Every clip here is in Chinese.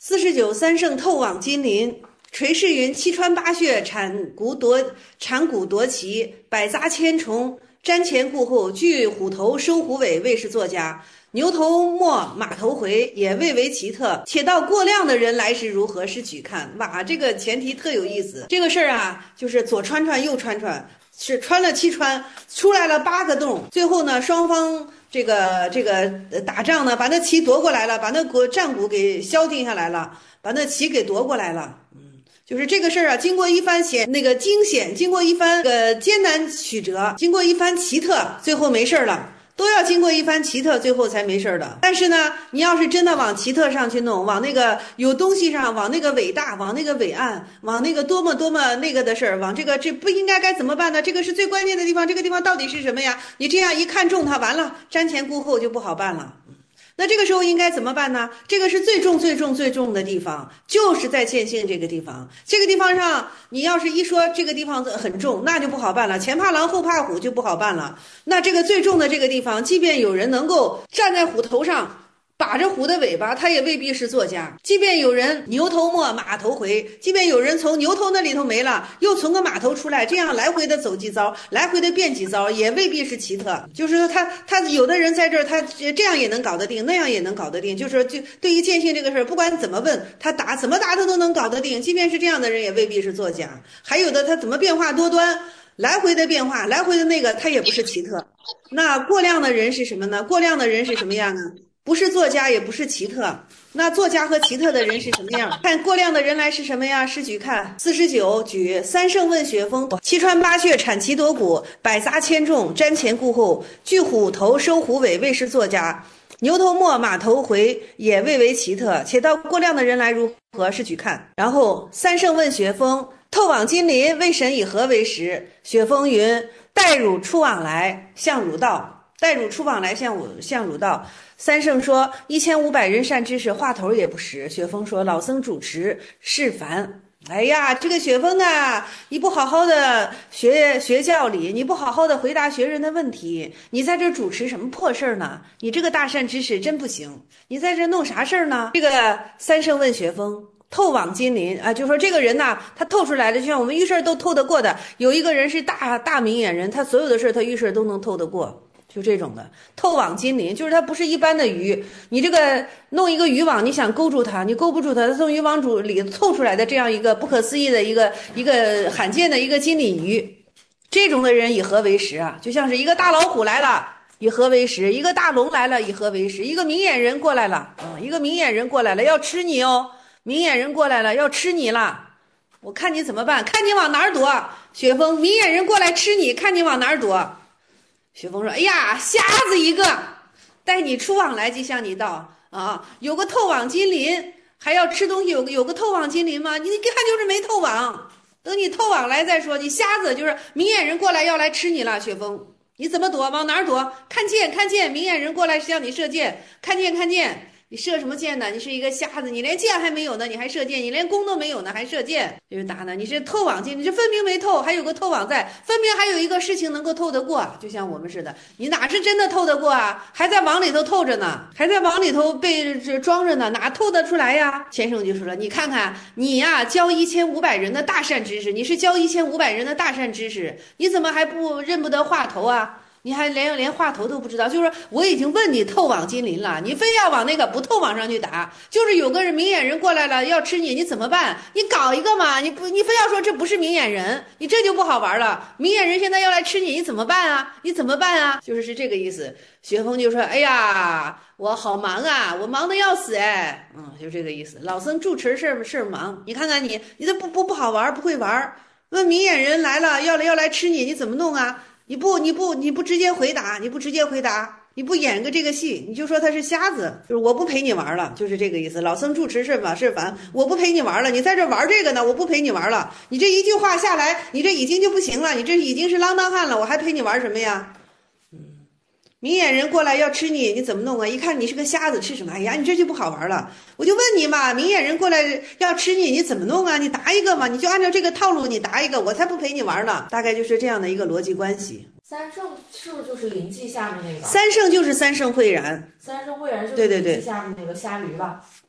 49三圣透往金鳞，垂世云七川八穴产骨夺其，百杂千虫瞻前顾后，具虎头收虎尾，谓是作家。牛头没马头回，也未为奇特。且道过量的人来时如何，是举看。哇，这个前提特有意思。这个事儿啊，就是左穿穿右穿穿，是穿了7穿，出来了8个洞。最后呢，双方这个打仗呢，把那旗夺过来了，把那战鼓给消停下来了，把那旗给夺过来了。就是这个事儿啊，经过一番惊险，经过一番艰难曲折，经过一番奇特，最后没事了。都要经过一番奇特，最后才没事的。但是呢，你要是真的往奇特上去弄，往那个有东西上，往那个伟大，往那个伟岸，往那个多么那个的事儿，往这不应该怎么办呢？这个是最关键的地方，这个地方到底是什么呀？你这样一看中它，完了，瞻前顾后就不好办了。那这个时候应该怎么办呢？这个是最重的地方，就是在见性这个地方。这个地方上，你要是一说这个地方很重，那就不好办了。前怕狼后怕虎就不好办了。那这个最重的这个地方，即便有人能够站在虎头上，把着虎的尾巴，他也未必是作家。即便有人牛头没马头回，即便有人从牛头那里头没了，又从个马头出来，这样来回的走几遭，来回的变几遭，也未必是奇特。就是说他有的人在这儿，他这样也能搞得定，那样也能搞得定。就对于见性这个事儿，不管怎么问他怎么答他都能搞得定。即便是这样的人，也未必是作家。还有的他怎么变化多端，来回的变化，来回的那个，他也不是奇特。那过量的人是什么呢？过量的人是什么样呢？不是作家，也不是奇特。那作家和奇特的人是什么样？看过量的人来是什么呀？试举看49举三圣问雪峰，七川八穴产其夺骨，百杂千众瞻前顾后，具虎头收虎尾，谓是作家。牛头没马头回，也未为奇特。且道过量的人来如何，试举看。然后三圣问雪峰，透往金鳞，为神以何为实？雪峰云：待汝出往来，向汝道。待汝出往来，向汝道。三圣说：1500人善知识，话头也不实。雪峰说：老僧主持是凡。哎呀，这个雪峰啊，你不好好的学教理，你不好好的回答学人的问题，你在这主持什么破事儿呢？你这个大善知识真不行，你在这弄啥事儿呢？这个三圣问雪峰，透往金鳞啊，就说这个人呐，他透出来的，就像我们遇事都透得过的。有一个人是大明眼人，他所有的事他遇事都能透得过。就这种的透往金鳞，就是它不是一般的鱼。你这个弄一个渔网，你想勾住它，你勾不住它，它从渔网里透出来的这样一个不可思议的一个罕见的一个金鳞鱼，这种的人以何为食啊？就像是一个大老虎来了，以何为食？一个大龙来了，以何为食？一个明眼人过来了，一个明眼人过来了，要吃你哦！明眼人过来了，要吃你了，我看你怎么办？看你往哪儿躲？雪峰，明眼人过来吃你，看你往哪儿躲？雪峰说：哎呀，瞎子一个，带你出往来，即向你道啊！有个透往金鳞，还要吃东西，有个透往金鳞吗？你看就是没透往，等你透往来再说。你瞎子，就是明眼人过来要来吃你了，雪峰，你怎么躲？往哪儿躲？看见，明眼人过来向你射箭，看见。你射什么箭呢？你是一个瞎子，你连箭还没有呢，你还射箭，你连弓都没有呢，还射箭，就是打呢。你是透往进，你这分明没透，还有个透往在，分明还有一个事情能够透得过，就像我们似的，你哪是真的透得过啊？还在往里头透着呢，还在往里头被装着呢，哪透得出来呀？先生就说了，你看看你呀，教1500人的大善知识，你是教1500人的大善知识，你怎么还认不得话头啊？你还连话头都不知道，就是说我已经问你透往金鳞了，你非要往那个不透往上去打，就是有个人明眼人过来了要吃你，你怎么办？你搞一个嘛，你非要说这不是明眼人，你这就不好玩了。明眼人现在要来吃你，你怎么办啊？你怎么办啊？就是这个意思。雪峰就说：哎呀，我好忙啊，我忙得要死哎，就这个意思。老僧住持事忙，你看看你这不好玩，不会玩。问明眼人来了要来吃你，你怎么弄啊？你不直接回答，你不演个这个戏，你就说他是瞎子，就是我不陪你玩了，就是这个意思。老僧住持是凡，我不陪你玩了，你在这玩这个呢，我不陪你玩了。你这一句话下来，你这已经就不行了，你这已经是浪荡汉了，我还陪你玩什么呀？明眼人过来要吃你，你怎么弄啊？一看你是个瞎子，吃什么？哎呀，你这就不好玩了。我就问你嘛，明眼人过来要吃你，你怎么弄啊？你答一个嘛，你就按照这个套路，你答一个，我才不陪你玩呢。大概就是这样的一个逻辑关系。 三圣是不是就是灵记下面那个？ 三圣就是三圣慧然。 三圣慧然就是灵记下面那个虾驴吧？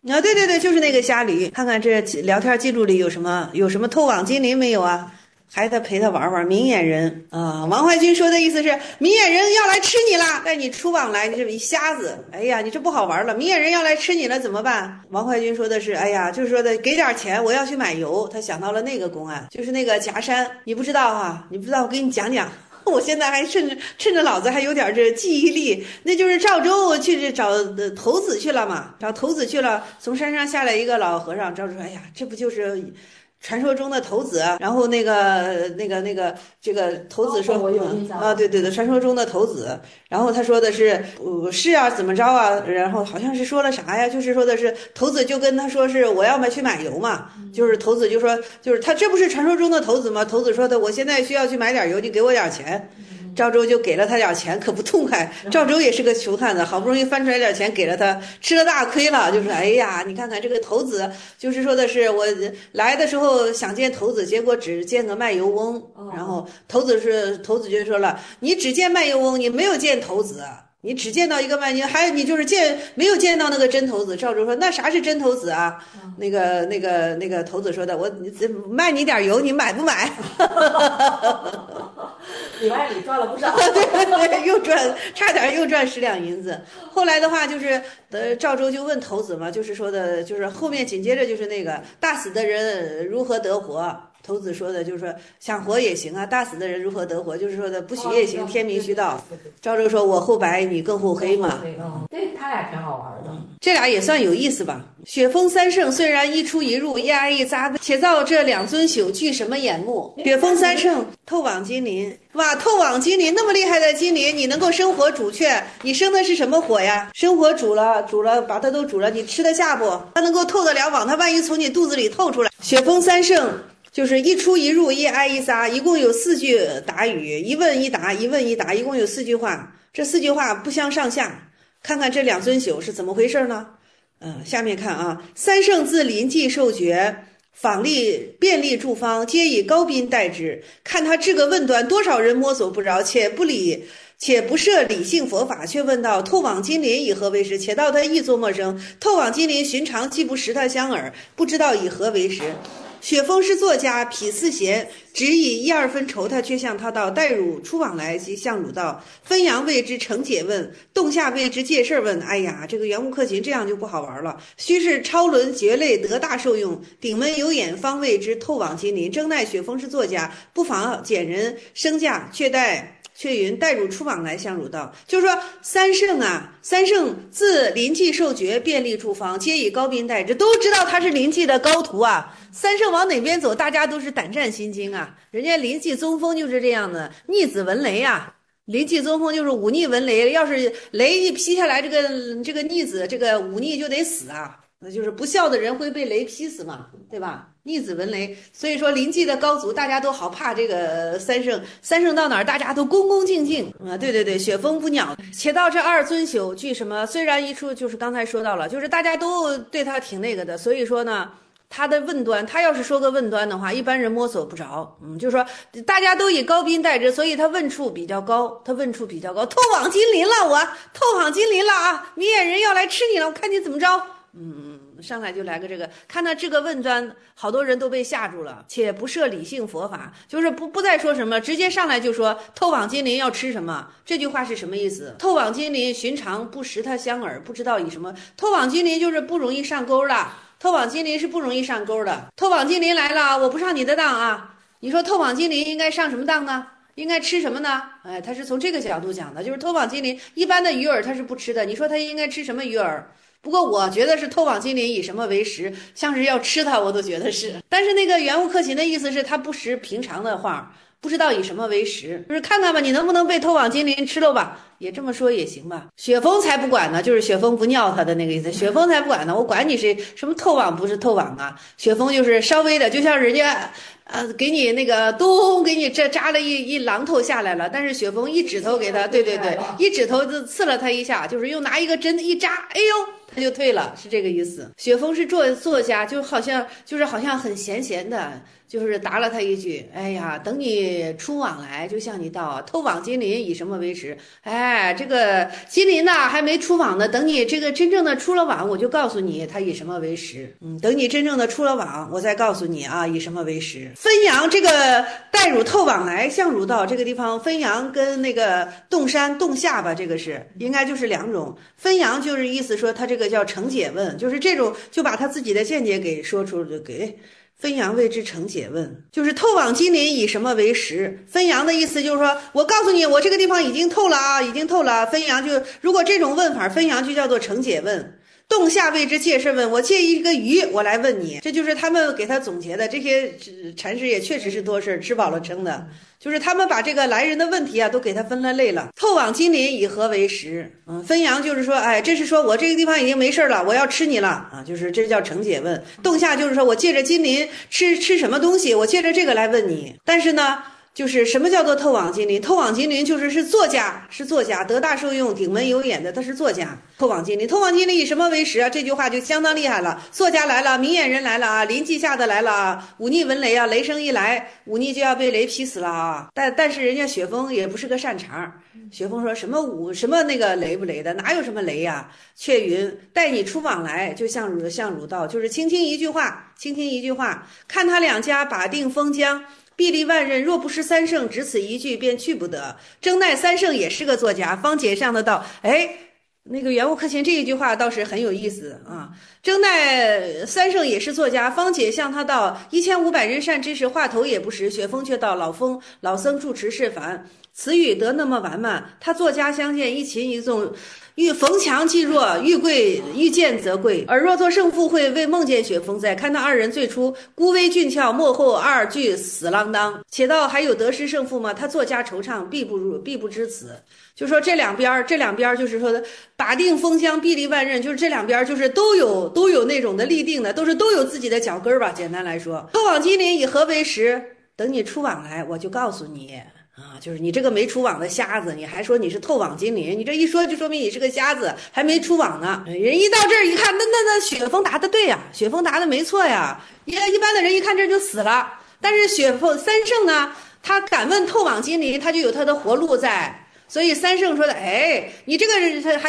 啊，对对对，就是那个虾驴。看看这聊天记录里有什么透网金鳞没有啊？还得陪他玩玩。明眼人啊，王怀军说的意思是明眼人要来吃你了，带你出网来，你这么一瞎子，哎呀，你这不好玩了。明眼人要来吃你了怎么办？王怀军说的是，哎呀，就是说的给点钱，我要去买油。他想到了那个公案，就是那个夹山，你不知道哈，你不知道，我给你讲讲。我现在还趁着老子还有点这记忆力，那就是赵州去找头子去了嘛，找头子去了，从山上下来一个老和尚，赵州说：“哎呀，这不就是传说中的头子啊？”然后这个头子说：“ 我有印象啊，对对对，传说中的头子。”然后他说的是是啊，怎么着啊？然后好像是说了啥呀？就是说的是头子就跟他说是我要去买油嘛，就是头子就说就是他这不是传说中的头子吗？头子说的我现在需要去买点油，你给我点钱。赵州就给了他点钱，可不痛快。赵州也是个穷汉子，好不容易翻出来点钱给了他，吃了大亏了。就说：“哎呀，你看看这个头子，就是说的是我来的时候想见头子，结果只见个卖油翁。然后头子就说了，你只见卖油翁，你没有见头子。”你只见到一个卖油，还有你就是没有见到那个真头子。赵州说：“那啥是真头子啊？”那个头子说的：“我卖你点油，你买不买？” 里外里赚了不少。 对，差点又赚10两银子。后来的话就是赵州就问头子嘛，就是说的，就是后面紧接着就是那个大死的人如何得活。头子说的就是说想活也行啊，大死的人如何得活？就是说的不许也行，天明须道。赵州说：“我厚白，你更厚黑嘛。” 对，他俩挺好玩的。 这俩也算有意思吧。雪峰三圣虽然一出一入，一挨一扎，且造这两尊宿具什么眼目？雪峰三圣透网金鳞，哇，透网金鳞那么厉害的金鳞，你能够生火煮却，你生的是什么火呀？生火煮了，把它都煮了，你吃得下不？它能够透得了网，它万一从你肚子里透出来。雪峰三圣就是一出一入，一挨一撒，一共有4句答语，一问一答，一问一答，一共有4句话。这4句话不相上下。看看这两尊宿是怎么回事呢？下面看啊，三圣自临济受爵，访便利诸方，皆以高宾待之。看他这个问端，多少人摸索不着，且不涉理性佛法，却问到透网金鳞以何为食？且道他亦作陌生。透网金鳞寻常既不识他相耳，不知道以何为食。雪峰是作家，痞似贤，只以1、2分酬他，却向他道：“待汝出往来，即向汝道，分阳谓之成解问，洞下谓之借事问。”哎呀，这个袁无克勤这样就不好玩了。须是超伦绝类，得大受用，顶门有眼，方谓之透网金鳞。争奈雪峰是作家，不妨减人升价，却云待汝出往来向汝道。就是说三圣自临济受爵，便利诸方，皆以高宾待之，都知道他是临济的高徒啊。三圣往哪边走，大家都是胆战心惊啊。人家临济宗风就是这样的，逆子闻雷啊。临济宗风就是忤逆闻雷，要是雷一劈下来，这个逆子这个忤逆就得死啊。那就是不孝的人会被雷劈死嘛，对吧？逆子闻雷，所以说临济的高祖大家都好怕这个三圣到哪儿大家都恭恭敬敬啊。对对对，雪峰不鸟。且到这2尊宿具什么，虽然一出就是刚才说到了，就是大家都对他挺那个的，所以说呢。他的问端，他要是说个问端的话，一般人摸索不着。就是说大家都以高宾待之，所以他问处比较高。透网金鳞了，我透网金鳞了啊！明眼人要来吃你了，我看你怎么着。上来就来个这个，看他这个问端，好多人都被吓住了。且不涉理性佛法，就是不再说什么，直接上来就说透网金鳞要吃什么。这句话是什么意思？透网金鳞寻常不识他相耳，不知道以什么。透网金鳞就是不容易上钩了。透网金鳞是不容易上钩的。透网金鳞来了，我不上你的当啊！你说透网金鳞应该上什么当呢？应该吃什么呢？哎，他是从这个角度讲的，就是透网金鳞一般的鱼饵他是不吃的。你说他应该吃什么鱼饵？不过我觉得是透网金鳞以什么为食，像是要吃它，我都觉得是。但是那个袁无克勤的意思是他不识平常的话，不知道以什么为食，就是看看吧，你能不能被透网金鳞吃了吧？也这么说也行吧。雪峰才不管呢，就是雪峰不尿他的那个意思。雪峰才不管呢，我管你是什么透网不是透网啊？雪峰就是稍微的，就像人家给你那个给你这扎了一榔头下来了，但是雪峰一指头给他，对对对，一指头就刺了他一下，就是又拿一个针一扎，哎呦，他就退了，是这个意思。雪峰是作家，就好像很闲的，就是答了他一句，哎呀，等你出往来，就像你道透网金鳞以什么为食？哎， 哎，这个金鳞呢还没出网呢，等你这个真正的出了网，我就告诉你它以什么为食。等你真正的出了网，我再告诉你啊，以什么为食。分阳这个带乳透网来，相乳道这个地方，分阳跟那个动山动下吧，这个是应该就是两种。分阳就是意思说它这个叫成解问，就是这种就把他自己的见解给说出了，给。分阳谓之成解问，就是透网金鳞以什么为食？分阳的意思就是说，我告诉你，我这个地方已经透了啊，已经透了。分阳就如果这种问法，分阳就叫做成解问。动下谓之借是问，我借一个鱼，我来问你，这就是他们给他总结的。这些禅师也确实是多事，吃饱了撑的，就是他们把这个来人的问题啊都给他分了类了。透网金鳞以何为食？分阳就是说，哎，这是说我这个地方已经没事了，我要吃你了啊，就是这叫成解问。动下就是说我借着金鳞吃什么东西，我借着这个来问你。但是呢，就是什么叫做透网金鳞？透网金鳞就是作家，得大受用，顶门有眼的，他是作家。透网金鳞，透网金鳞以什么为食啊？这句话就相当厉害了。作家来了，明眼人来了啊，临迹下的来了啊，忤逆闻雷啊，雷声一来，忤逆就要被雷劈死了啊。但是人家雪峰也不是个善茬，雪峰说什么那个雷不雷的，哪有什么雷呀？却云带你出往来，就像儒道，就是轻轻一句话，看他两家把定封疆。壁立万仞，若不识三圣，只此一句便去不得。征奈三圣也是个作家，方解上的道。哎，那个袁悟克勤这一句话倒是很有意思啊。征奈三圣也是作家，方解向他道：1500人善知识，话头也不识。雪峰却道：老僧住持是凡。词语得那么完满，他作家相见，一擒一纵，欲逢强即弱，欲见则贵。而若作胜负会，未梦见雪峰在。看到二人最初孤微俊俏，幕后二俱死啷当。且道还有得失胜负吗？他作家惆怅，必不知此。就说这两边就是说的把定封疆，壁立万仞，就是这两边就是都有那种的立定的，都有自己的脚跟吧。简单来说，透网金鳞以何为食？等你出网来，我就告诉你。啊，就是你这个没出网的瞎子，你还说你是透网金鳞，你这一说就说明你是个瞎子，还没出网呢。人一到这儿一看，那雪峰答的对呀，雪峰答的没错呀。一般的人一看这就死了，但是雪峰三圣呢，他敢问透网金鳞，他就有他的活路在。所以三圣说的，哎，你这个还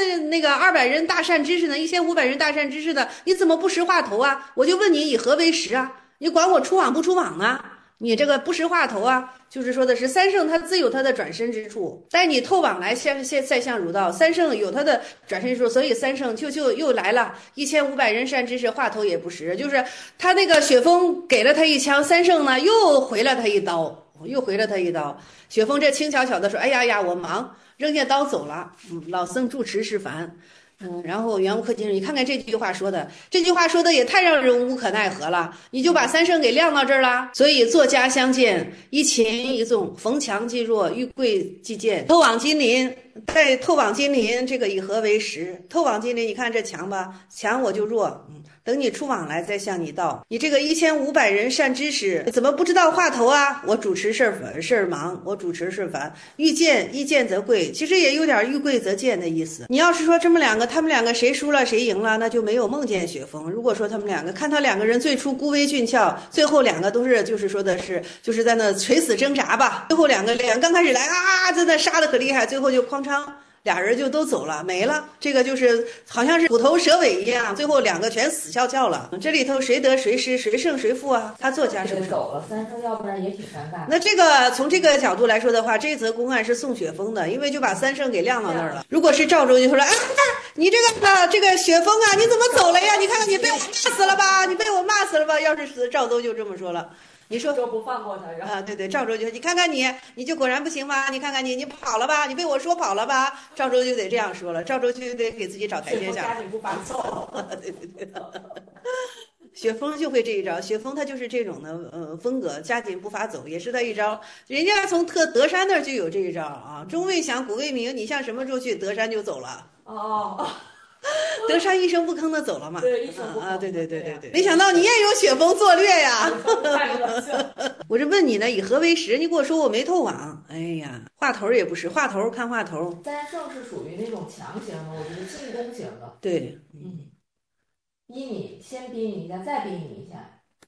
200人大善知识呢，1500人大善知识的，你怎么不识话头啊？我就问你以何为食啊？你管我出网不出网啊？你这个不识话头啊，就是说的是三圣他自有他的转身之处，带你透网来再向儒道，三圣有他的转身之处，所以三圣就又来了，1500人善知识，话头也不识，就是他那个雪峰给了他一枪，三圣呢又回了他一刀。雪峰这轻巧巧的说：“哎呀，我忙，扔下刀走了。老僧住持是凡。”然后袁悟克金，你看看这句话说的也太让人无可奈何了，你就把三圣给晾到这儿了。所以作家相见，一擒一纵，逢强即弱，遇贵即贱。透网金鳞，在透网金鳞这个以何为食？透网金鳞，你看这强吧，强我就弱。等你出网来再向你道，你这个1500人善知识，怎么不知道话头啊？我主持事儿忙，我主持事烦。遇见则贵，其实也有点遇贵则贱的意思。你要是说他们两个谁输了谁赢了，那就没有梦见雪峰。如果说他们两个看他两个人最初孤微俊俏，最后两个都是就是说的是就是在那垂死挣扎吧。最后两个刚开始来啊，在那杀的可厉害，最后就哐当。俩人就都走了，没了。这个就是好像是虎头蛇尾一样，最后两个全死翘翘了。这里头谁得谁失，谁胜谁负啊？他作家是不是走了？三圣要不然也挺尴尬。 那这个从这个角度来说的话，这则公案是宋雪峰的，因为就把三圣给晾到那儿了。如果是赵州就说了，啊，你这个雪峰啊，你怎么走了呀？你看看你被我骂死了吧？你被我骂死了吧？要是赵州就这么说了。你说就不放过他啊？对，赵州就说你看看你就果然不行吧？你看看你跑了吧？你被我说跑了吧？赵州就得这样说了，赵州就得给自己找台阶下。 家境不发走。 对。雪峰就会这一招，雪峰他就是这种的风格，加紧不发走也是他一招。人家从德山那儿就有这一招啊，钟未响，鼓未鸣，你向什么处去？德山就走了。 哦。 德山一声不吭的走了嘛？ 对，一声不吭啊！对，没想到你也有雪峰作掠呀！我这问你呢，以何为食？你给我说我没透网。哎呀，话头也不是，看话头。 三圣是属于那种强型的，我觉得进攻型的。 对， 逼你，先逼你一下，再逼你一下。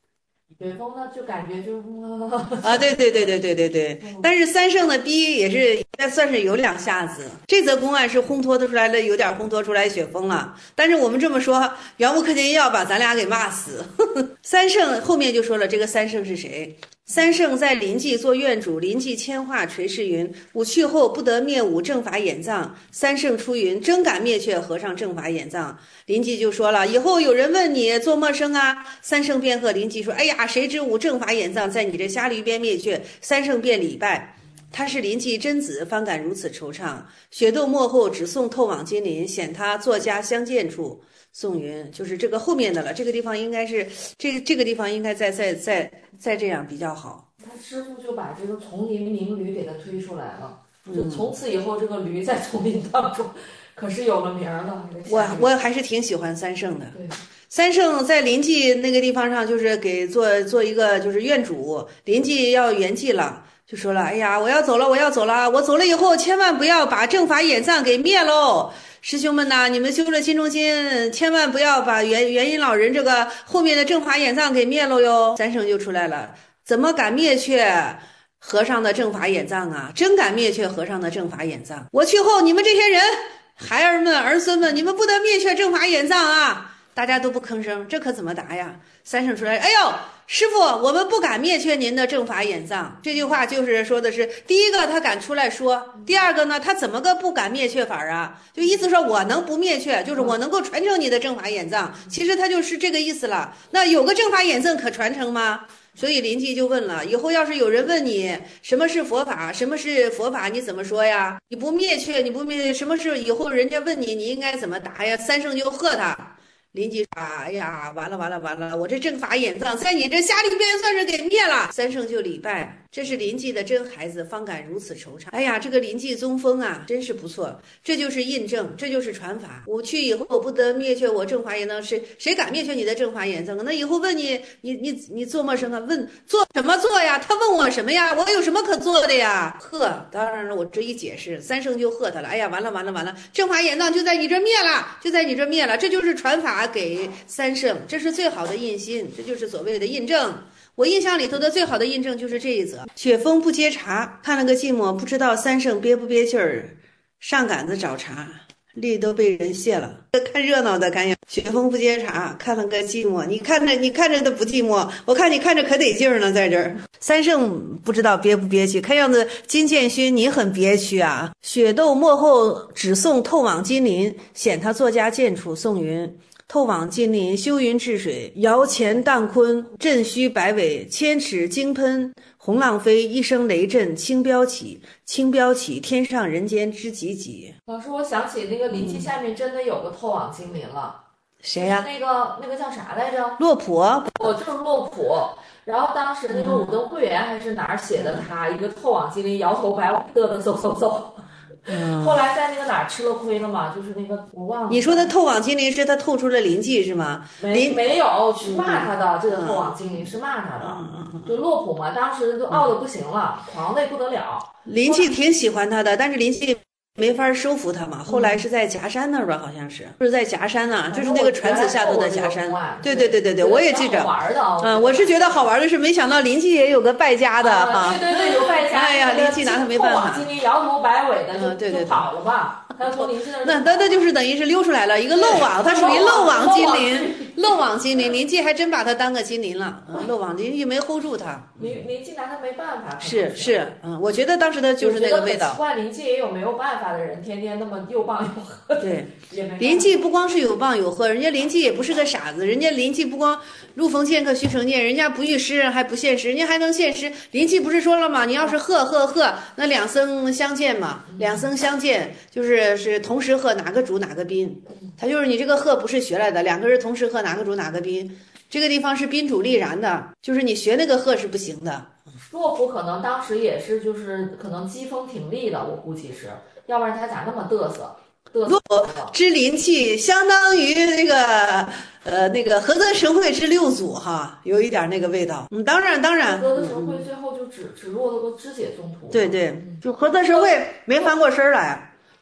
雪峰呢就感觉就啊，对。但是三圣的逼也是应该算是有两下子。这则公案是烘托得出来的，有点烘托出来雪峰了。但是我们这么说，袁无克定要把咱俩给骂死。三圣后面就说了，这个三圣是谁？三圣在临济做院主，临济迁化垂氏云：吾去后不得灭吾正法眼藏。三圣出云：真敢灭却和尚正法眼藏。临济就说了，以后有人问你做陌生啊。三圣便和临济说：哎呀，谁知吾正法眼藏在你这虾驴边灭却。三圣便礼拜。他是临济真子，方敢如此惆怅。雪窦末后只送透往金陵，显他作家相见处。宋云就是这个后面的了，这个地方应该是这个地方应该再这样比较好。 他师傅就把这个丛林名驴给他推出来了，就从此以后这个驴在丛林当中可是有了名了。 我还是挺喜欢三圣的。 对， 三圣在临济那个地方上，就是给做一个就是院主，临济要圆寂了。就说了，哎呀，我要走了，我走了以后，千万不要把正法眼藏给灭喽！师兄们呐，你们修了心中心，千万不要把元音老人这个后面的正法眼藏给灭喽哟！三圣就出来了，怎么敢灭却和尚的正法眼藏啊？真敢灭却和尚的正法眼藏！我去后，你们这些人，孩儿们、儿孙们，你们不得灭却正法眼藏啊！大家都不吭声，这可怎么答呀？三圣出来，哎呦！师傅，我们不敢灭却您的正法眼藏。这句话就是说的是，第一个他敢出来说，第二个呢，他怎么个不敢灭却法啊？就意思说我能不灭却，就是我能够传承你的正法眼藏。其实他就是这个意思了。那有个正法眼藏可传承吗？所以临济就问了，以后要是有人问你什么是佛法，什么是佛法，你怎么说呀？你不灭却，你不灭，什么是以后人家问你，你应该怎么答呀？三圣就喝他。临济说：“哎呀，完了！我这正法眼藏在你这虾里边算是给灭了。”三圣就礼拜，这是临济的真孩子，方敢如此惆怅。哎呀，这个临济宗风啊，真是不错，这就是印证，这就是传法。我去以后不得灭却我正法眼藏，谁敢灭却你的正法眼藏？那以后问你做陌生啊？问做什么做呀？他问我什么呀？我有什么可做的呀？呵，当然了，我这一解释，三圣就喝他了。哎呀，完了，正法眼藏就在你这灭了，这就是传法。给三圣，这是最好的印心，这就是所谓的印证。我印象里头的最好的印证就是这一则。雪峰不接茶，看了个寂寞，不知道三圣憋不憋气儿，上杆子找茬，力都被人卸了。看热闹的赶紧，雪峰不接茶，看了个寂寞。你看着他不寂寞，我看你看着可得劲儿呢，在这儿。三圣不知道憋不憋屈，看样子金建勋你很憋屈啊。雪窦末后只送透往金陵，显他作家见处。宋云。透往金陵，修云治水，摇钱荡坤，震虚百尾，千尺惊喷，洪浪飞，一声雷震，轻标起，天上人间知己几。 老师，我想起那个临济下面真的有个透往金陵了。 谁呀？ 那个叫啥来着？ 洛普。 我就是洛普。然后当时那个武登会员还是哪儿写的他一个透往金陵，摇头摆尾，嘚走。后来在那个哪儿吃了亏了嘛，就是那个我忘了。 你说的透往金陵是他透出了临济是吗？ 没有，是骂他的。这个透往金陵是骂他的。就洛普嘛，当时都傲得不行了，狂得不得了。 临济挺喜欢他的，但是临济没法收服他嘛。后来是在夹山那儿吧，好像是在夹山呢，就是那个船子下头的夹山。对，我也记着。我是觉得好玩的是，没想到临济也有个败家的哈。 对，有败家。 哎呀，临济拿他没办法。 今天摇头摆尾的就跑了吧。他从临济那就是等于是溜出来了一个漏网，他属于漏网金陵。漏网金陵，临济还真把他当个金陵了。漏网临济没 hold 住他。 临济拿他没办法。 是，我觉得当时的就是那个味道。 奇怪，临济也有没有办法的人，天天那么又棒又喝。 对，临济不光是有棒有喝，人家临济也不是个傻子，人家临济不光入逢剑客须成剑，人家不遇诗人还不现诗，人家还能现诗。临济不是说了吗？你要是喝，那两僧相见嘛，两僧相见是同时喝，哪个主哪个宾。他就是你这个喝不是学来的，两个人同时喝，哪个主哪个宾。这个地方是宾主立然的，就是你学那个喝是不行的。 洛普可能当时也是可能机锋挺利的，我估计是，要不然他咋那么嘚瑟。 洛之临济相当于那个合德神会之六祖哈，有一点那个味道。当然， 合德神会最后就只落了个肢解宗徒。 对，就合德神会没翻过身来。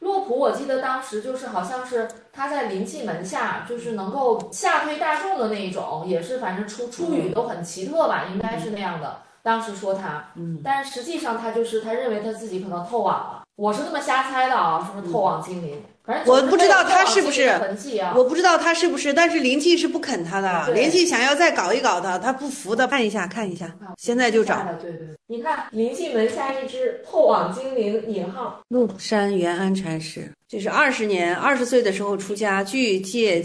洛普我记得当时就是好像是他在临济门下，就是能够吓退大众的那一种，也是反正出语都很奇特吧，应该是那样的。当时说他，但是实际上他就是他认为他自己可能透网了，我是那么瞎猜的啊，什么透网精灵。反正我不知道他是不是， 我不知道他是不是，但是临济是不肯他的，临济想要再搞一搞他，他不服的。看一下，现在就找。 对，你看临济门下一只透网精灵引号。 陆山元安禅师，这是20岁的时候出家，具戒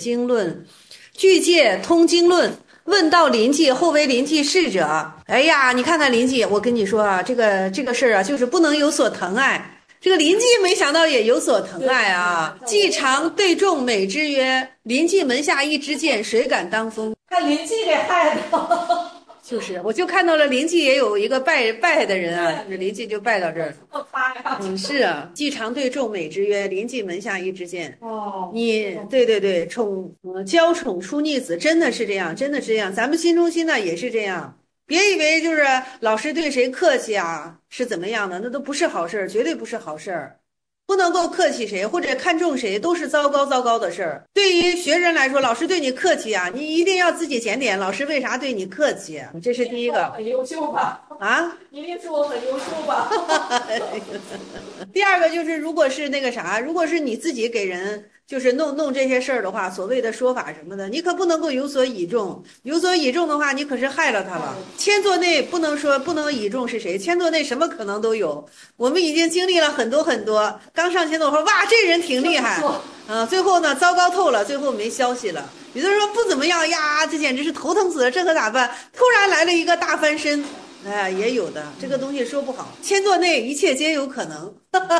通经论。问到临济，后为临济侍者。哎呀，你看看临济，我跟你说啊，这个事儿啊，就是不能有所疼爱。这个临济没想到也有所疼爱啊！既常对众美之曰：“临济门下一支箭，谁敢当锋？” 看临济给害的。 就是，我就看到了临济也有一个拜的人啊，就是临济就拜到这儿。是啊，既常对众美之曰：“临济门下一支箭。”哦，你对，娇宠出逆子，真的是这样，咱们心中心呢也是这样。别以为就是老师对谁客气啊，是怎么样的，那都不是好事，绝对不是好事。不能够客气谁或者看重谁都是糟糕的事儿。对于学生来说，老师对你客气啊，你一定要自己检点，老师为啥对你客气？这是第一个。 很优秀吧？ 啊？ 一定是我很优秀吧？ 第二个就是，如果是那个啥，如果是你自己给人就是弄这些事儿的话，所谓的说法什么的，你可不能够有所倚重。有所倚重的话，你可是害了他了。千座内不能倚重是谁？千座内什么可能都有。我们已经经历了很多。刚上千座说哇，这人挺厉害，最后呢糟糕透了，最后没消息了。有的人说不怎么样呀，这简直是头疼死了，这可咋办？突然来了一个大翻身。哎，也有的，这个东西说不好。千座内一切皆有可能。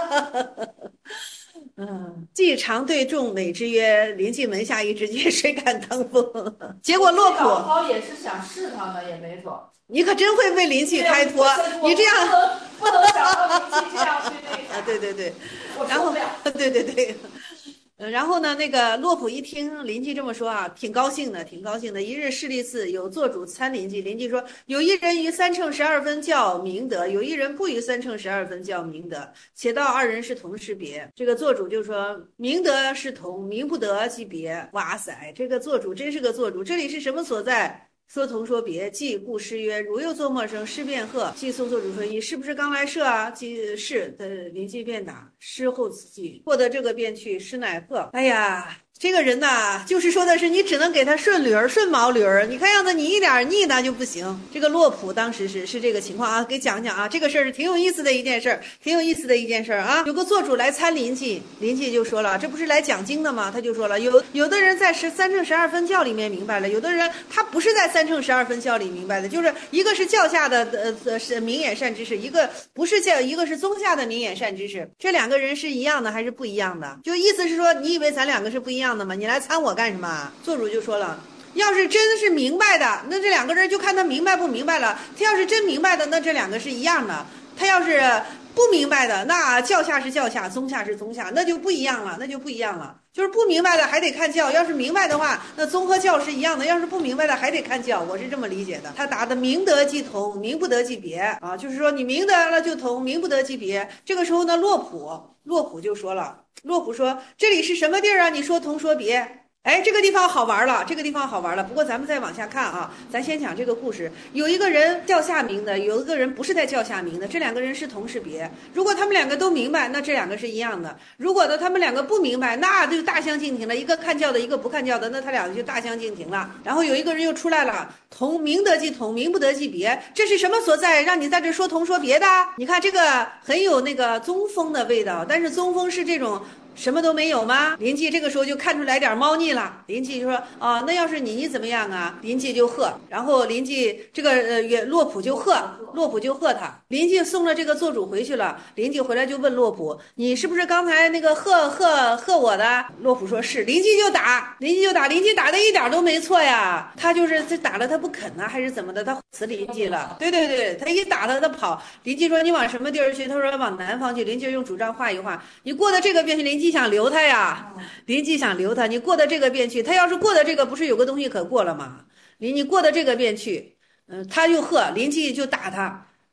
既常对众美之曰：“临济门下一支箭，谁敢当锋？”结果洛普老也是想试他的，也没准。 你可真会为临济开脱，你这样不能想到临济这样去那个。 对，然后对。然后呢，那个洛普一听临济这么说啊，挺高兴的。一日侍立寺，有做主参临济。临济说：“有一人于3乘12分叫明德，有一人不于3乘12分叫明德，且道二人是同是别。”这个做主就说：“明德是同，明不得即别。”哇塞，这个做主真是个做主。这里是什么所在？说同说别，即故师曰：“如又作陌生，师便喝。”即送做主说：“你是不是刚来舍啊？”即是的，临济便打。师后此计，获得这个便去，师乃喝。哎呀，这个人呐，就是说的是你只能给他顺驴儿、顺毛驴儿。你看样子你一点逆那就不行。这个洛普当时是这个情况啊，给讲讲啊，这个事儿是挺有意思的一件事儿，啊。有个做主来参临济，临济就说了，这不是来讲经的吗？他就说了，有的人在3乘12分教里面明白了，有的人他不是在3乘12分教里明白的，就是一个是教下的是明眼善知识，一个不是一个是宗下的明眼善知识，这两个人是一样的还是不一样的？就意思是说，你以为咱两个是不一样的吗？你来参我干什么？做主就说了，要是真的是明白的，那这两个人就看他明白不明白了。他要是真明白的，那这两个是一样的；他要是不明白的，那教下是教下，宗下是宗下，那就不一样了。就是不明白的还得看教，要是明白的话，那宗和教是一样的；要是不明白的还得看教。我是这么理解的。他答的明德即同，明不得即别啊，就是说你明德了就同，明不得即别。这个时候呢，洛普就说了，洛普说这里是什么地儿啊？你说同说别。哎，这个地方好玩了。不过咱们再往下看啊，咱先讲这个故事。有一个人教下明的，有一个人不是在教下明的，这两个人是同是别。如果他们两个都明白，那这两个是一样的；如果呢他们两个不明白，那就大相径庭了。一个看教的，一个不看教的，那他俩就大相径庭了。然后有一个人又出来了，同明德即同，明不得即别。这是什么所在？让你在这说同说别的？你看这个很有那个宗风的味道，但是宗风是这种什么都没有吗？临济这个时候就看出来点猫腻了。临济就说啊，那要是你怎么样啊？临济就喝，然后临济这个洛普就喝他。临济送了这个做主回去了，临济回来就问洛普，你是不是刚才那个喝我的？洛普说是。临济打的一点都没错呀，他就是这打了他不肯呢，还是怎么的？他辞临济了。对，他一打他跑。临济说你往什么地儿去？他说往南方去。临济用主杖画一画，你过的这个便去。临济想留他呀，你过的这个便去。他要是过的这个，不是有个东西可过了吗？你过的这个便去，他就喝，临济就打他。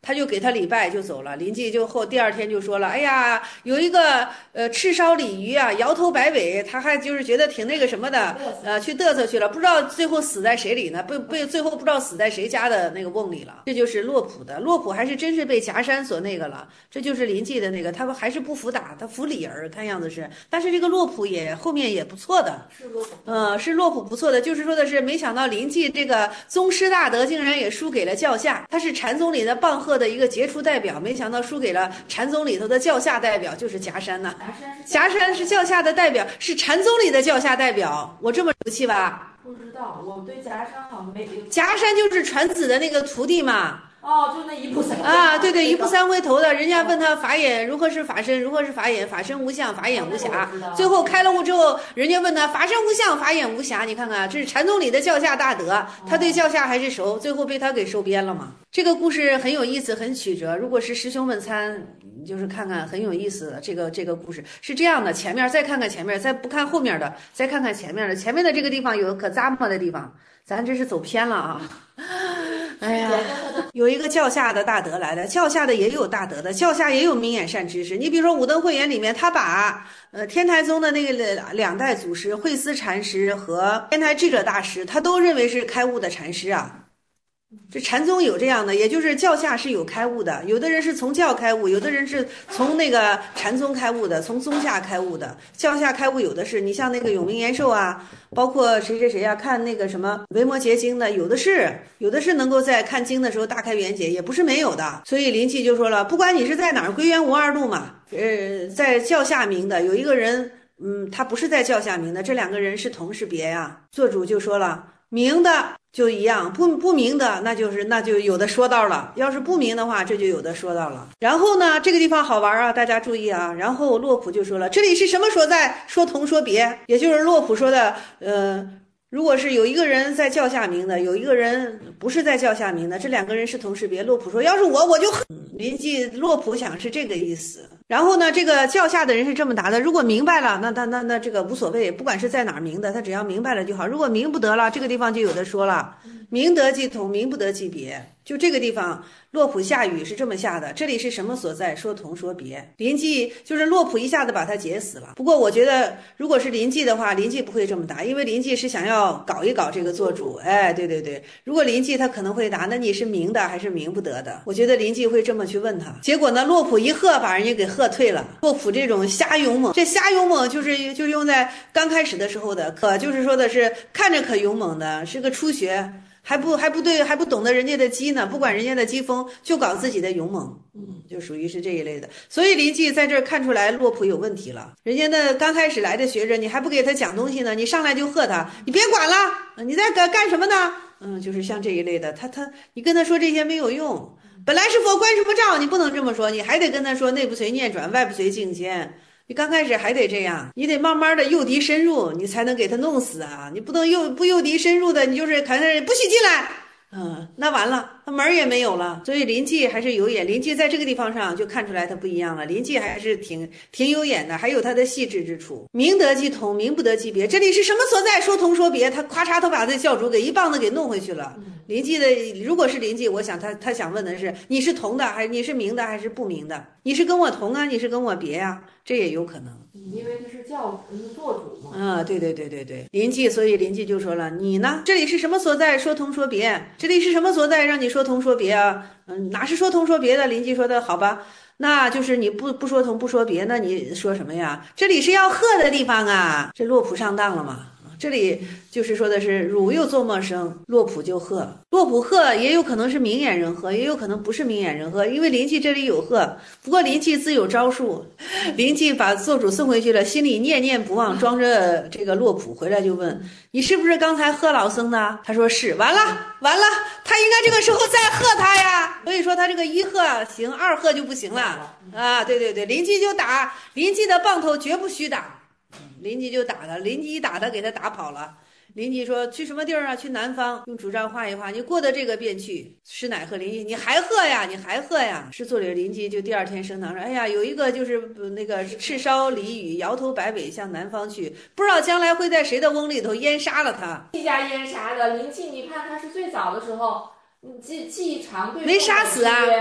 他就给他礼拜就走了。临济就第二天就说了，哎呀，有一个赤烧鲤鱼啊，摇头摆尾，他还就是觉得挺那个什么的，去嘚瑟去了，不知道最后死在谁里呢？最后不知道死在谁家的那个瓮里了。这就是洛普的，洛普还是真是被夹山所那个了。这就是临济的那个，他还是不服打，他服李儿，看样子是。但是这个洛普也后面也不错的，是洛普不错的，就是说的是，没想到临济这个宗师大德竟然也输给了教下，他是禅宗里的棒喝的一个杰出代表，没想到输给了禅宗里头的教下代表，就是夹山呐。夹山是教下的代表，是禅宗里的教下代表，我这么熟悉吧？ 不知道，我对夹山好像没。 夹山就是传子的那个徒弟嘛。 哦，就那一步三啊，对，一步三回头的，人家问他法眼如何是法身，如何是法眼，法身无相，法眼无暇。最后开了悟之后，人家问他法身无相，法眼无暇。你看看，这是禅宗里的教下大德，他对教下还是熟，最后被他给收编了嘛。这个故事很有意思，很曲折。如果是师兄们参，就是看看很有意思的这个故事是这样的。前面再看看前面，再不看后面的，再看看前面的。前面的这个地方有可咂摸的地方，咱这是走偏了啊。哎呀，有一个教下的大德来的，教下的也有大德的，教下也有明眼善知识。你比如说五灯会元里面，他把天台宗的那个两代祖师慧思禅师和天台智者大师，他都认为是开悟的禅师啊。这禅宗有这样的，也就是教下是有开悟的，有的人是从教开悟，有的人是从那个禅宗开悟的，从宗下开悟的。教下开悟有的是，你像那个永明延寿啊，包括谁啊，看那个什么维摩诘经的，有的是能够在看经的时候大开圆解，也不是没有的。所以临济就说了，不管你是在哪儿，归元无二路嘛。在教下明的有一个人，他不是在教下明的，这两个人是同是别呀。做主就说了，明的就一样，不明的那就有的说道了。要是不明的话，这就有的说道了。然后呢，这个地方好玩啊，大家注意啊。然后洛普就说了，这里是什么所在？说同说别，也就是洛普说的，如果是有一个人在教下明的，有一个人不是在教下明的，这两个人是同是别。洛普说，要是我就临济洛普想是这个意思。然后呢，这个教下的人是这么答的，如果明白了，那这个无所谓，不管是在哪儿明的，他只要明白了就好。如果明不得了，这个地方就有的说了，明得即同，明不得即别。就这个地方，洛普下雨是这么下的，这里是什么所在？说同说别。临济就是洛普一下子把他解死了。不过我觉得，如果是临济的话，临济不会这么答，因为临济是想要搞一搞这个做主。哎，对，如果临济他可能会答，那你是明的还是明不得的？我觉得临济会这么去问他。结果呢，洛普一喝把人家给喝退了。洛普这种瞎勇猛，这瞎勇猛就是用在刚开始的时候的，可就是说的是看着可勇猛的，是个初学。还不对，还不懂得人家的机呢，不管人家的机锋，就搞自己的勇猛，就属于是这一类的。所以临济在这儿看出来洛普有问题了。人家那刚开始来的学生，你还不给他讲东西呢，你上来就喝他，你别管了，你在干什么呢？就是像这一类的，你跟他说这些没有用。本来是佛，关什么照？你不能这么说，你还得跟他说内不随念转，外不随境迁。你刚开始还得这样，你得慢慢的诱敌深入，你才能给他弄死啊！你不能不诱敌深入的，你就是看他不许进来，那完了，他门也没有了。所以临济还是有眼，临济在这个地方上就看出来他不一样了。临济还是挺有眼的，还有他的细致之处。明得即同，明不得即别。这里是什么所在？说同说别，他咔嚓，他把这教主给一棒子给弄回去了。临济的，如果是临济，我想他想问的是，你是同的还是你是明的还是不明的？你是跟我同啊，你是跟我别呀？这也有可能。 因为他是做主嘛。 对，临济，所以临济就说了，你呢？这里是什么所在？说同说别。这里是什么所在？让你说同说别啊？哪是说同说别的？临济说的好吧，那就是你不说同不说别，那你说什么呀？这里是要喝的地方啊！这洛普上当了嘛？这里就是说的是汝又作陌生，洛普就喝。洛普喝也有可能是明眼人喝，也有可能不是明眼人喝，因为临济这里有喝。不过临济自有招数，临济把做主送回去了，心里念念不忘，装着这个洛普回来就问，你是不是刚才喝老僧的？他说是。完了，他应该这个时候再喝他呀。所以说他这个一喝行，二喝就不行了啊！对，临济就打，临济的棒头绝不许打。临济就打他，临济一打他，给他打跑了。临济说去什么地儿啊？去南方。用主张画一画，你过得这个便去。师乃和临济，你还喝呀？师座里临济就第二天升堂说，哎呀，有一个就是那个赤烧鲤鱼，摇头摆尾向南方去，不知道将来会在谁的瓮里头淹杀了他。 一家淹杀的临济，你看他是最早的时候，记忆长对没杀死啊。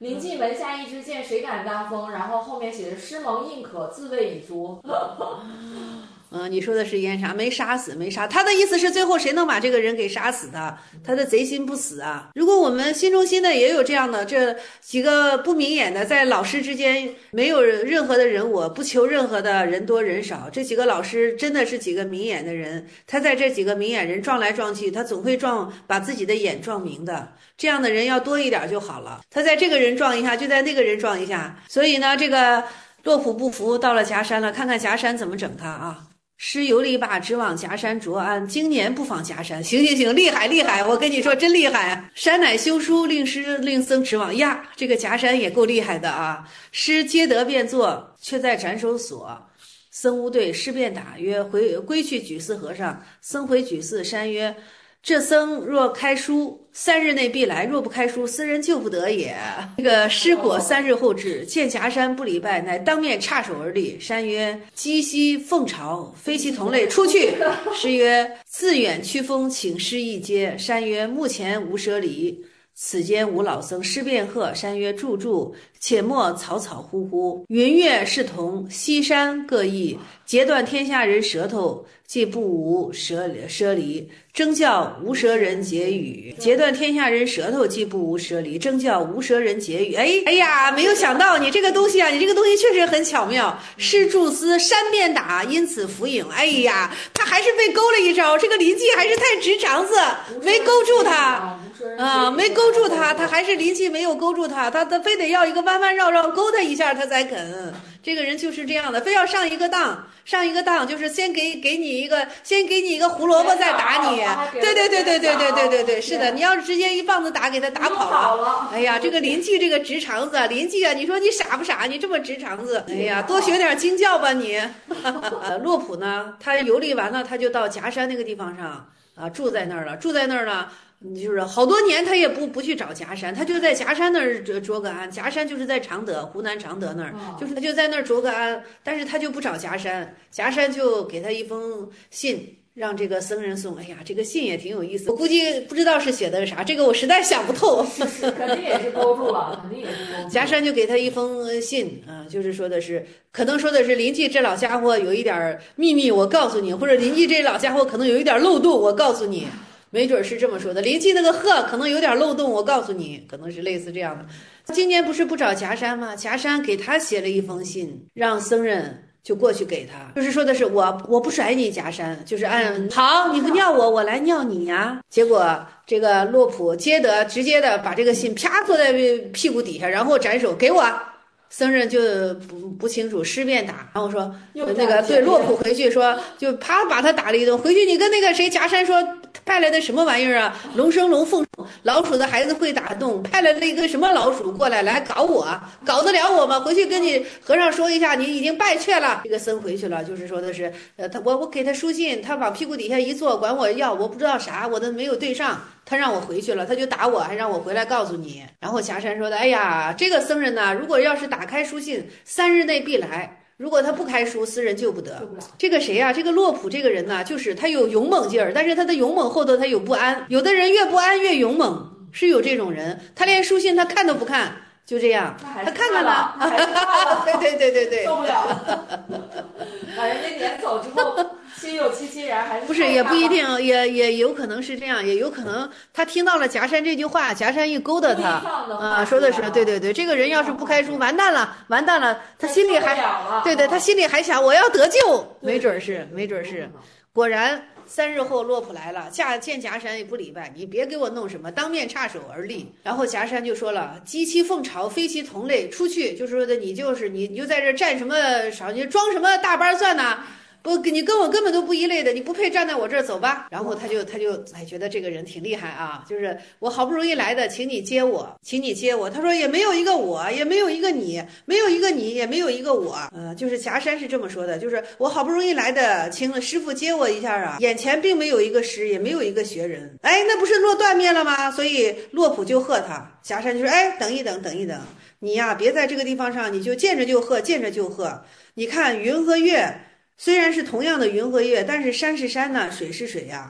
临近门下一支箭，谁敢当锋？然后后面写着师蒙印可，自谓已诛。 你说的是燕莎，没杀死，没杀。他的意思是最后谁能把这个人给杀死的？他的贼心不死啊！如果我们心中心的也有这样的这几个不明眼的，在老师之间没有任何的人我，不求任何的人多人少，这几个老师真的是几个明眼的人，他在这几个明眼人撞来撞去，他总会把自己的眼撞明的。这样的人要多一点就好了。他在这个人撞一下，就在那个人撞一下。所以呢，这个洛普不服，到了夹山了，看看夹山怎么整他啊！师游离罢，直往夹山着安。经年不访夹山，行，厉害厉害！我跟你说，真厉害！山乃修书，令师令僧直往呀。这个夹山也够厉害的啊！师皆得便坐，却在斩首所。僧无对，师便答曰：归去举寺和尚。僧回举寺，山曰：这僧若开书，3日内必来；若不开书，斯人救不得也。这个师果3日后至，见夹山不礼拜，乃当面插手而立。山曰：鸡兮凤巢，非其同类，出去。师曰：自远驱风，请师一阶。山曰：目前无舍礼，此间无老僧。师便喝。山曰：住，且莫草草呼呼。云月是同，西山各异，截断天下人舌头，既不无舍离。征教无舌人解语，截断天下人舌头，既不无舍离。征教无舌人解语。哎呀，没有想到你这个东西啊，你这个东西确实很巧妙。师助思，山便打，因此伏影。哎呀，他还是被勾了一招，这个临济还是太直肠子，没勾住他啊，没勾住他，他还是临济没有勾住他，他非得要一个弯弯绕绕勾他一下他才肯。这个人就是这样的，非要上一个当就是先给你一个胡萝卜再打你。对，是的，你要是直接一棒子打给他打跑了。哎呀，这个临济这个直肠子，临济啊，你说你傻不傻？你这么直肠子，哎呀，多学点经教吧你。洛普呢，他游历完了，他就到夹山那个地方上啊，住在那儿了，就是好多年他也不去找夹山，他就在夹山那儿着个安。夹山就是在常德，湖南常德那儿，就是他就在那儿着个安，但是他就不找夹山，夹山就给他一封信，让这个僧人送。哎呀，这个信也挺有意思，我估计不知道是写的是啥，这个我实在想不透。 肯定也是勾住了，肯定也是勾住。 夹山就给他一封信啊，就是说的是，可能说的是临济这老家伙有一点秘密，我告诉你，或者临济这老家伙可能有一点漏洞，我告诉你。没准是这么说的，临济那个鹤可能有点漏洞，我告诉你，可能是类似这样的。今年不是不找夹山吗？夹山给他写了一封信，让僧人就过去给他，就是说的是我不甩你夹山，就是好，你不尿我来尿你呀。结果这个洛普直接的把这个信啪坐在屁股底下，然后斩首给我。僧人就不清楚，师便打，然后说那个对洛普回去说，就啪把他打了一顿。回去你跟那个谁夹山说，派来的什么玩意儿啊？龙生龙，凤老鼠的孩子会打洞，派来了一个什么老鼠过来搞我，搞得了我吗？回去跟你和尚说一下，你已经败却了。这个僧回去了，就是说的是，我给他书信，他往屁股底下一坐，管我要，我不知道啥，我都没有对上。他让我回去了，他就打我，还让我回来告诉你。然后夹山说的，哎呀，这个僧人呢，如果要是打开书信，3日内必来。如果他不开书，斯人救不得。这个谁啊？这个洛普这个人呢，就是他有勇猛劲儿，但是他的勇猛后头他有不安。有的人越不安越勇猛，是有这种人。他连书信他看都不看，就这样，他看看了，对， 受不了了，把人家撵走之后。心有戚戚然，还是不是也不一定，也有可能是这样，也有可能他听到了夹山这句话，夹山一勾搭他啊，说的是对，这个人要是不开书，完蛋了，他心里还他心里还想我要得救，没准是，果然3日后洛普来了，见夹山也不礼拜，你别给我弄什么，当面插手而立。然后夹山就说了，鸡其凤巢，非其同类，出去，就是说的你就在这占什么少，你装什么大班算呢？不，你跟我根本都不一类的，你不配站在我这儿，走吧。然后他就觉得这个人挺厉害啊，就是我好不容易来的，请你接我。他说也没有一个我，也没有一个你，没有一个你，也没有一个我。就是夹山是这么说的，就是我好不容易来的，请了师傅接我一下啊。眼前并没有一个师，也没有一个学人。哎，那不是落断灭了吗？所以洛普就喝他，夹山就说，哎，等一等，你呀，别在这个地方上，你就见着就喝。你看云和月。虽然是同样的云和月，但是山是山呐，水是水呀。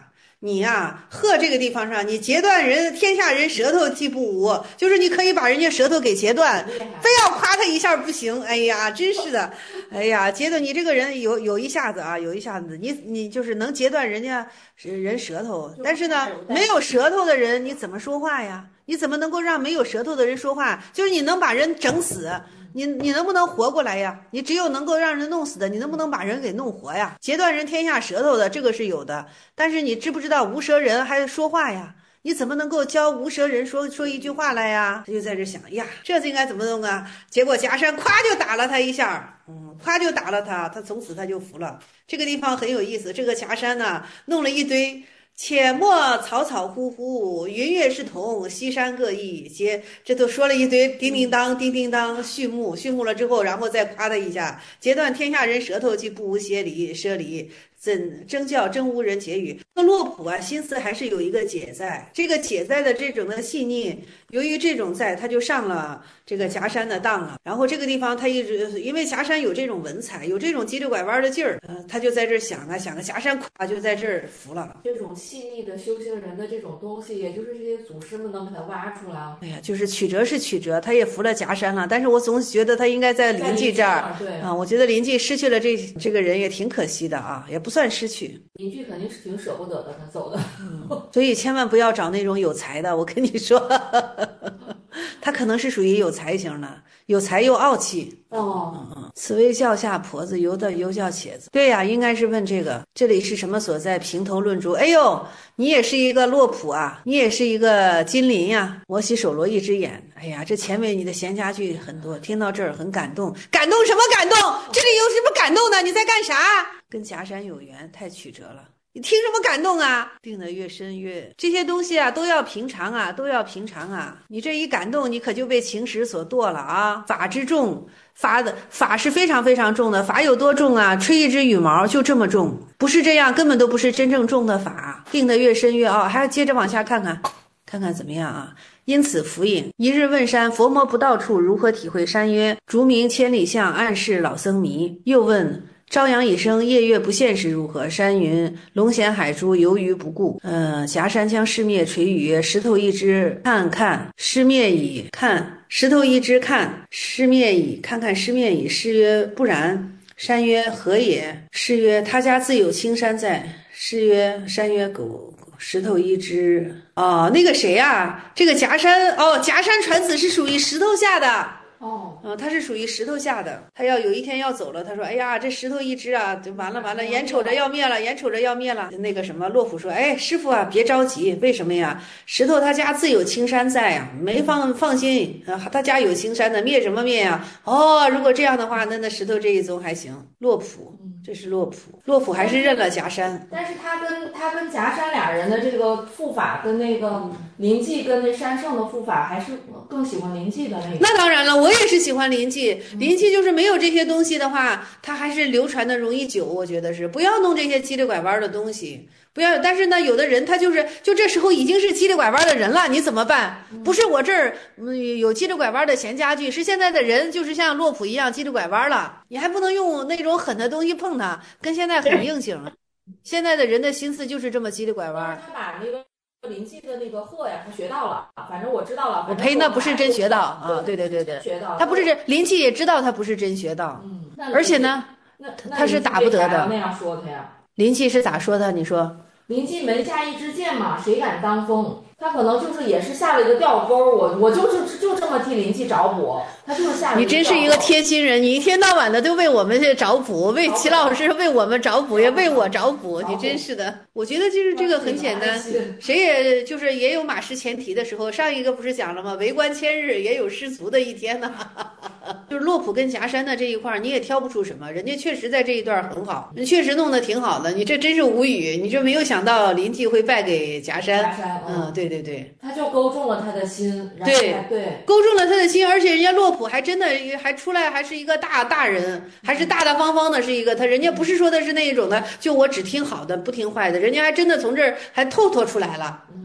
你呀，贺这个地方上，你截断人天下人舌头既不无，就是你可以把人家舌头给截断，非要夸他一下不行。哎呀，真是的，哎呀，截断你这个人有一下子啊，有一下子，你就是能截断人家人舌头，但是呢，没有舌头的人你怎么说话呀？你怎么能够让没有舌头的人说话？就是你能把人整死。你能不能活过来呀？你只有能够让人弄死的，你能不能把人给弄活呀？截断人天下舌头的，这个是有的。但是你知不知道无舌人还说话呀？你怎么能够教无舌人说一句话来呀？他就在这想呀，这应该怎么弄啊？结果夹山咵就打了他一下，咵就打了他，他从此他就服了。这个地方很有意思，这个夹山呢，弄了一堆。且莫草草呼呼，云月是同，西山各异。这都说了一堆叮叮当，叮叮当，序幕了之后，然后再夸他一下，截断天下人舌头，既不无邪离奢离。怎真叫真无人解语？那洛普啊，心思还是有一个解在，这个解在的这种的细腻，由于这种在，他就上了这个夹山的当了。然后这个地方他一直因为夹山有这种文采，有这种急溜拐弯的劲儿，他就在这儿想啊，夹山咵就在这儿服了。 这种细腻的修行人的这种东西，也就是这些祖师们能给他挖出来。 哎呀，就是曲折是曲折，他也服了夹山了，但是我总觉得他应该在临济这儿。 对啊，我觉得临济失去了这个人也挺可惜的啊，也不算失去。 邻居肯定是挺舍不得的，他走的。 所以千万不要找那种有才的，我跟你说，他可能是属于有才型的，有才又傲气。此谓教下婆子，犹教且子。对呀，应该是问这个，这里是什么所在？评头论足。哎呦，你也是一个洛普啊，你也是一个金鳞呀。摩西手罗一只眼。哎呀，这前面你的闲暇句很多，听到这儿很感动。感动什么感动？这里有什么感动的？你在干啥？跟夹山有缘，太曲折了。你听什么感动啊？病得越深越这些东西啊，都要平常啊，都要平常啊。你这一感动，你可就被情史所堕了啊！法之重，法是非常非常重的，法有多重啊？吹一只羽毛就这么重，不是这样，根本都不是真正重的法。病得越深越奥，还要接着往下看看怎么样啊？因此福引一日问山，佛魔不到处，如何体会？山曰：竹明千里相，暗示老僧迷。又问。朝阳已生，夜月不现时如何？山云：龙衔海珠，游鱼不顾。夹山将尸灭，垂语曰：石头一只，看尸灭矣。看石头一只，看尸灭矣。看尸灭矣。诗曰：不然。山曰：何也？诗曰：他家自有青山在。诗曰：山曰：狗。石头一只。哦，那个谁啊？这个夹山传子是属于石头下的。他是属于石头下的，他要有一天要走了，他说：“哎呀，这石头一只啊，就完了，眼瞅着要灭了。”那个什么，洛普说：“哎，师傅啊，别着急，为什么呀？石头他家自有青山在啊，没放心啊，他家有青山的，灭什么灭呀？哦，如果这样的话，那石头这一宗还行。洛普，这是洛普还是认了夹山， 但是他跟夹山俩人的这个护法跟那个临济跟那山圣的护法，还是更喜欢临济的那个。 那当然了，我也是喜欢临济。临济就是没有这些东西的话，它还是流传的容易久。我觉得是不要弄这些叽里拐弯的东西，不要。但是呢，有的人他就这时候已经是叽里拐弯的人了，你怎么办？不是我这儿有叽里拐弯的闲家具，是现在的人就是像洛普一样叽里拐弯了，你还不能用那种狠的东西碰他，跟现在很应景了。现在的人的心思就是这么叽里拐弯。 他把那个临济的那个鹤呀，他学到了，反正我知道了。 我呸，那不是真学到啊！对， 学到他不是真，临济也知道他不是真学到。而且呢，他是打不得的。 那样说他呀？ 临济是咋说的？你说？ 临济门下一支箭嘛，谁敢当风？他可能就是也是下了一个吊钩，我就这么替临济找补，他就是下了一个吊钩。 你真是一个贴心人，你一天到晚的都为我们找补，为齐老师为我们找补，也为我找补，你真是的。我觉得就是这个很简单，谁也就是也有马失前蹄的时候。上一个不是讲了吗？为官千日，也有失足的一天呢。就是洛普跟夹山的这一块，你也挑不出什么，人家确实在这一段很好，你确实弄得挺好的，你这真是无语，你这没有想到临济会败给夹山。对， 他就勾中了他的心， 对，勾中了他的心，而且人家洛普还真的还出来，还是一个大人，还是大方方的，是一个人家不是说的是那一种的，就我只听好的不听坏的，人家还真的从这儿还透出来了。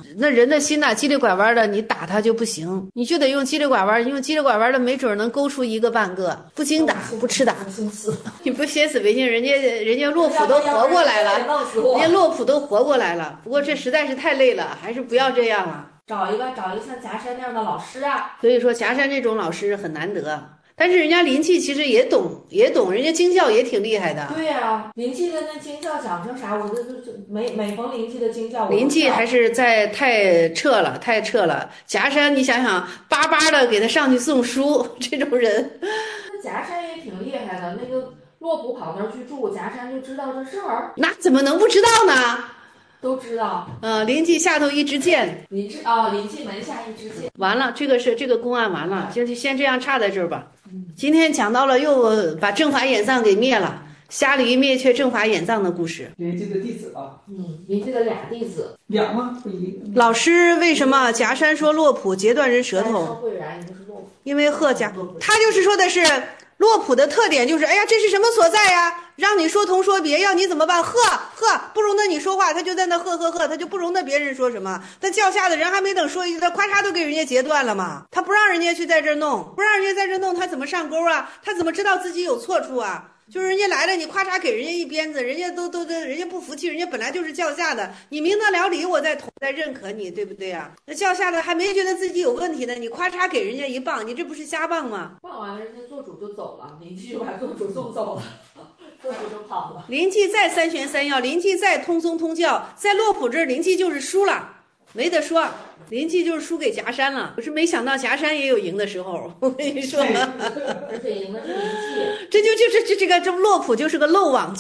那人的心呐，叽里拐弯的，你打他就不行，你就得用叽里拐弯，用叽里拐弯的，没准能勾出一个半个。不经打，不吃打，你不先死为敬，人家洛普都活过来了，人家洛普都活过来了。不过这实在是太累了，还是不要这样了。 找一个像夹山那样的老师啊。 所以说夹山这种老师很难得。但是人家林气其实也懂，人家经教也挺厉害的。 对呀，林气的那经教讲成啥？我这每逢林气的经教， 林气还是太彻了。夹山，你想想，巴巴的给他上去送书，这种人。 那夹山也挺厉害的，那个洛普跑那儿去住，夹山就知道这事儿。 那怎么能不知道呢？ 都知道。 林记下头一支箭。 林记门下一支箭。 完了，这个公案完了，就先这样差在这儿吧。今天讲到了又把正法眼藏给灭了，虾狸灭却正法眼藏的故事。 林记的弟子啊， 林记的俩弟子， 俩吗？不一。 老师为什么夹山说洛普截断人舌头？因为贺家，他就是说的是洛普的特点就是，哎呀，这是什么所在呀？让你说同说别，要你怎么办？呵，不容得你说话，他就在那呵，他就不容得别人说什么。但教下的人还没等说一句，他咔嚓都给人家截断了嘛。他不让人家去在这弄，他怎么上钩啊？他怎么知道自己有错处啊？就是人家来了，你咔嚓给人家一鞭子，人家人家不服气，人家本来就是教下的，你明得了理，我再认可你，对不对啊？那教下的还没觉得自己有问题呢，你咔嚓给人家一棒，你这不是瞎棒吗？ 棒完了，人家做主就走了，林记就把做主送走了。做主就跑了。 林记再三玄三要，林记再通宗通教，在洛普这儿，林记就是输了，没得说，林记就是输给夹山了。可是没想到夹山也有赢的时候，我跟你说， 而且赢的是林记， 这洛普就是个漏网。